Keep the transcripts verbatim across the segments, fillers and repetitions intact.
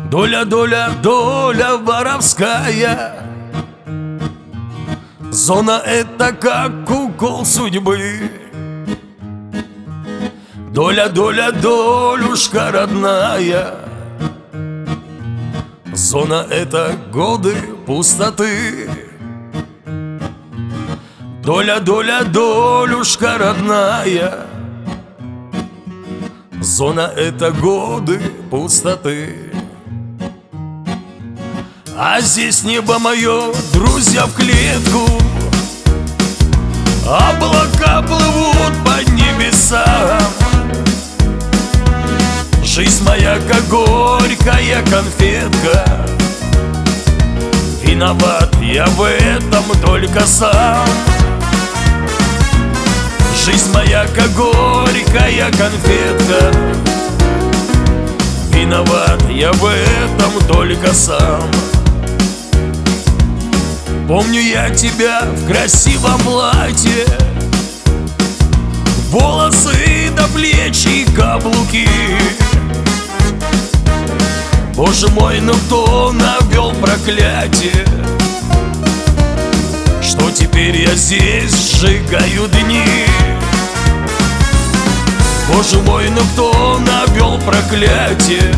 Доля, доля, доля воровская. Зона — это как укол судьбы. Доля, доля, долюшка родная. Зона — это годы пустоты. Доля, доля, долюшка родная. Зона — это годы пустоты. А здесь небо мое, друзья, в клетку. Облака плывут по небесам. Жизнь моя, как горькая конфетка. Виноват я в этом только сам. Жизнь моя, как горькая конфетка. Виноват я в этом только сам. Помню я тебя в красивом платье, волосы до плеч и каблуки. Боже мой, ну кто навел проклятие, что теперь я здесь сжигаю дни? Боже мой, ну кто навел проклятие,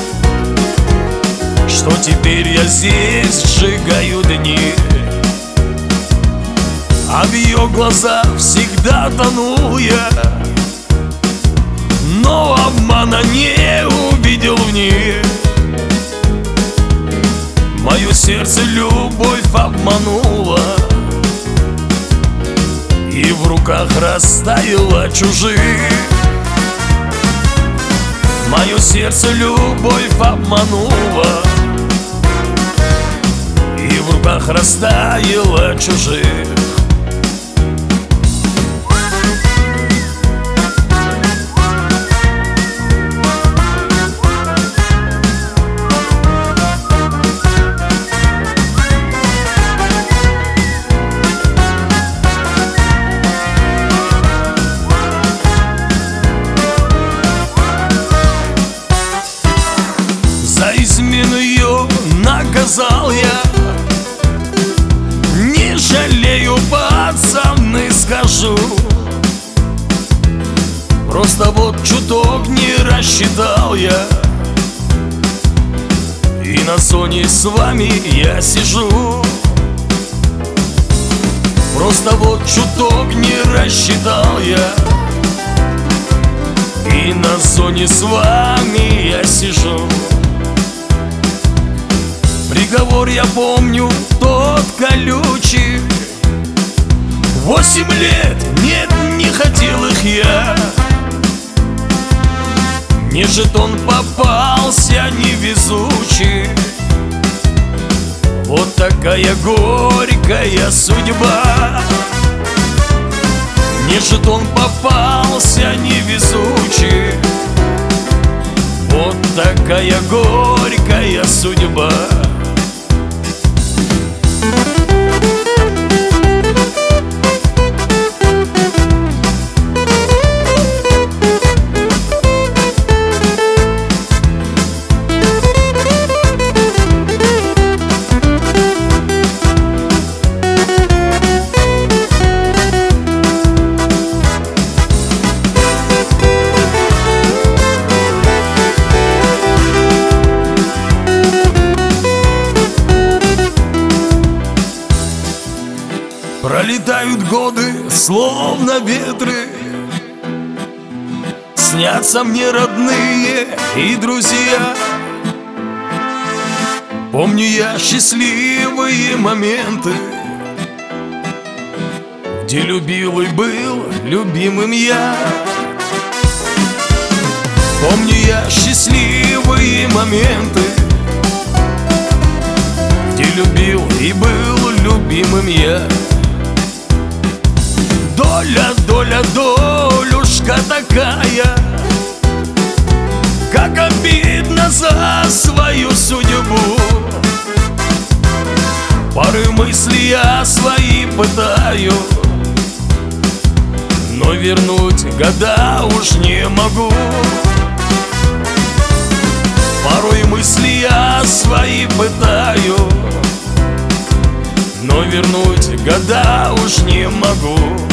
что теперь я здесь сжигаю дни? А в ее глазах всегда тонул я, но обмана не увидел в них. Мое сердце любовь обманула, и в руках растаяла чужих. Мое сердце любовь обманула, и в руках растаяла чужих. Измену ее наказал я, не жалею, пацаны, скажу. Просто вот чуток не рассчитал я, и на зоне с вами я сижу. Просто вот чуток не рассчитал я, и на зоне с вами я сижу. Приговор я помню тот колючий. Восемь лет, нет, не хотел их я. Мне жетон попался невезучий. Вот такая горькая судьба. Мне жетон попался невезучий. Вот такая горькая судьба. Пролетают годы, словно ветры. Снятся мне родные и друзья. Помню я счастливые моменты, где любил и был любимым я. Помню я счастливые моменты, где любил и был любимым я. Доля, доля, долюшка такая, как обидно за свою судьбу. Порой мысли я свои пытаю, но вернуть года уж не могу. Порой мысли я свои пытаю, но вернуть года уж не могу.